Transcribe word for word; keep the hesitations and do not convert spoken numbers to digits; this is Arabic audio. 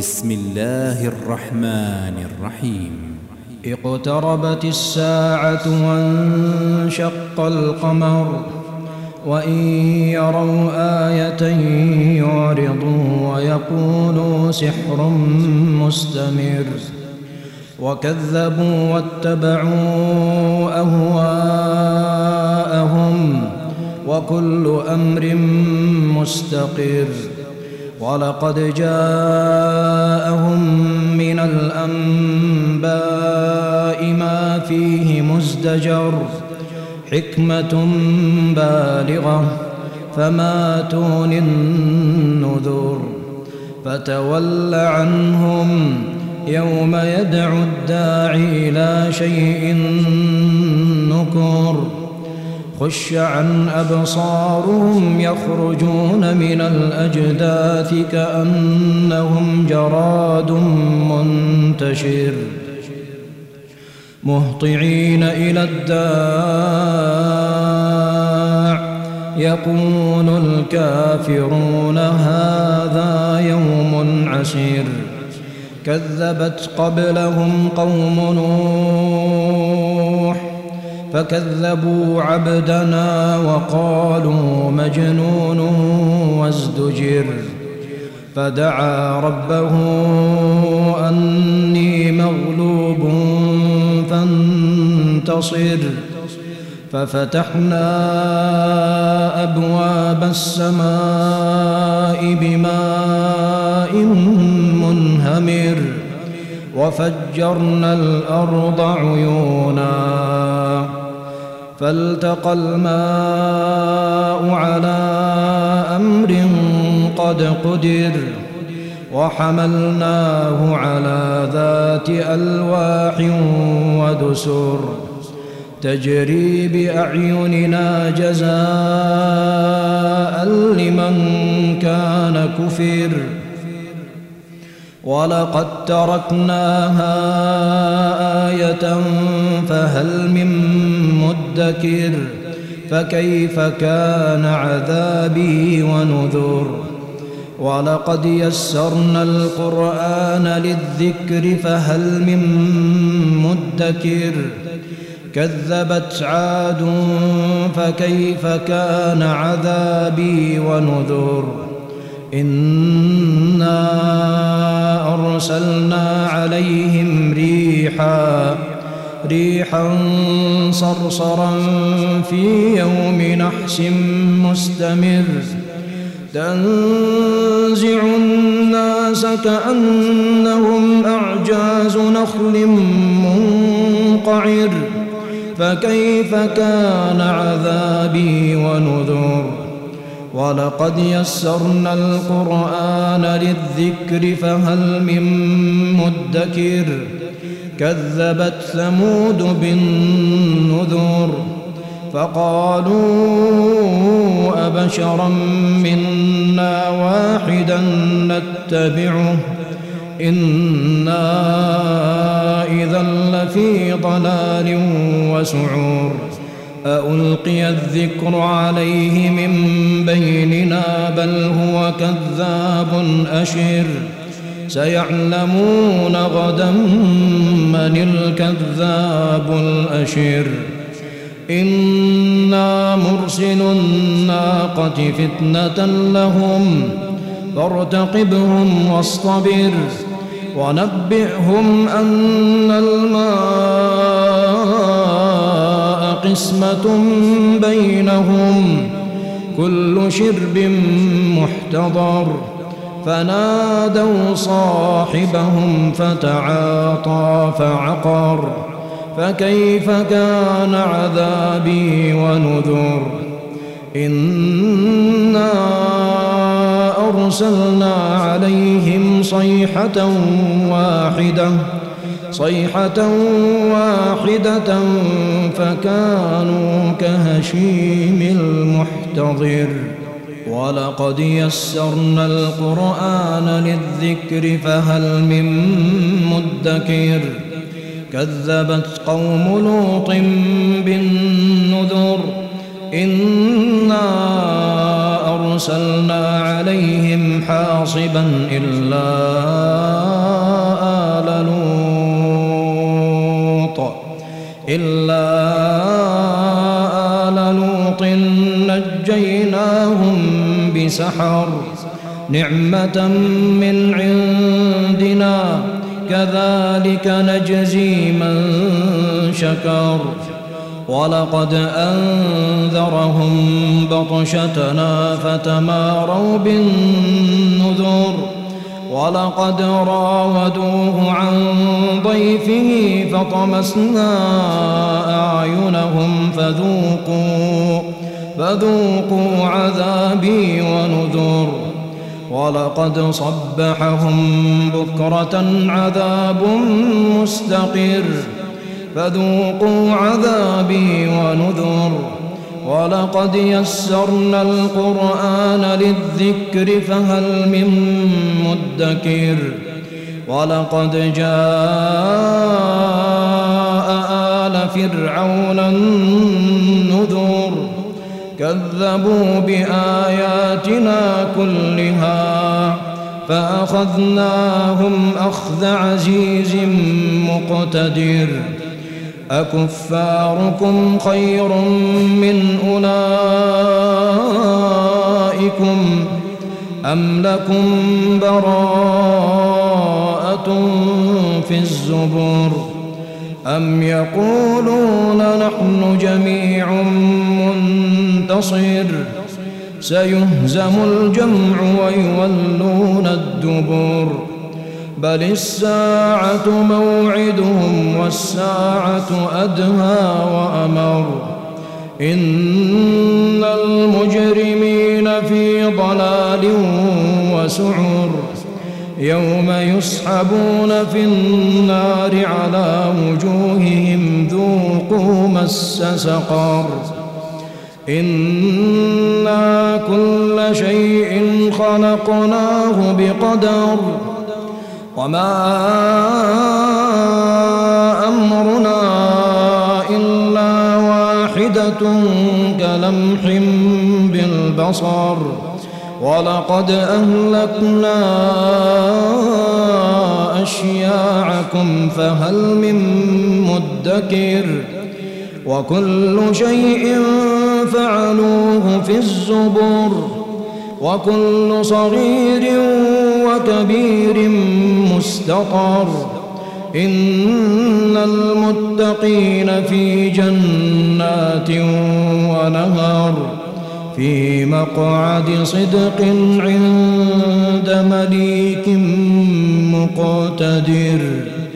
بسم الله الرحمن الرحيم. اقتربت الساعة وانشق القمر وإن يروا آية يعرضوا ويقولوا سحر مستمر وكذبوا واتبعوا أهواءهم وكل أمر مستقر. ولقد جاءهم من الأنباء ما فيه مزدجر حكمة بالغة فما تغني النذر. فتول عنهم يوم يدعو الداعي إلى شيء نكر. خش عن أبصارهم يخرجون من الأجداث كأنهم جراد منتشر مهطعين إلى الداع يقول الكافرون هذا يوم عسير. كذبت قبلهم قوم نوح فكذبوا عبدنا وقالوا مجنون وازدجر. فدعا ربه أني مغلوب فانتصر. ففتحنا أبواب السماء بماء منهمر وفجرنا الأرض عيونا فالتقى الماء على أمر قد قدر وحملناه على ذات ألواح ودسر تجري بأعيننا جزاء لمن كان كفر. ولقد تركناها آية فهل من مدكر. فكيف كان عذابي ونذر. ولقد يسرنا القرآن للذكر فهل من مدكر. كذبت عاد فكيف كان عذابي ونذر. إنا أرسلنا عليهم ريحا ريحا صرصرا في يوم نحس مستمر تنزع الناس كأنهم أعجاز نخل منقعر. فكيف كان عذابي ونذر. ولقد يسرنا القرآن للذكر فهل من مدكر. كذبت ثمود بالنذر فقالوا أبشرا منا واحدا نتبعه إنا إذا لفي ضلال وسعور. أألقي الذكر عليه من بيننا بل هو كذاب أشر. سيعلمون غدا من الكذاب الأشر. إنا مرسل الناقة فتنة لهم فارتقبهم واصطبر. ونبئهم أن الماء قسمة بينهم كل شرب محتضر. فنادوا صاحبهم فتعاطى فعقر. فكيف كان عذابي ونذر. إنا أرسلنا عليهم صيحة واحدة صيحة واحدة فكانوا كهشيم المحتضر. ولقد يسرنا القرآن للذكر فهل من مدكر. كذبت قوم لوط بالنذر إنا أرسلنا عليهم حاصبا إلا إلا آل لوط نجيناهم بسحر نعمة من عندنا كذلك نجزي من شكر ولقد أنذرهم بطشتنا فتماروا بالنذر ولقد راودوه عن ضيفه فطمسنا أعينهم فذوقوا فذوقوا عذابي ونذر ولقد صبحهم بكرة عذاب مستقر فذوقوا عذابي ونذر ولقد يسرنا القرآن للذكر فهل من مدكر ولقد جاء آل فرعون النذر كذبوا بآياتنا كلها فأخذناهم أخذ عزيز مقتدر أكفاركم خير من أولئكم أم لكم براءة في الزبر أم يقولون نحن جميع منتصر سيهزم الجمع ويولون الدبر بل الساعة موعدهم والساعة أدهى وأمر إن المجرمين في ضلال وسعر يوم يسحبون في النار على وجوههم ذوقوا مس سقر إنا كل شيء خلقناه بقدر وما أمرنا إلا واحدة كلمح بالبصر ولقد أهلكنا أشياعكم فهل من مدكر وكل شيء فعلوه في الزبر وكل صغير وكبير مستطر إن المتقين في جنات ونهر في مقعد صدق عند مليك مقتدر.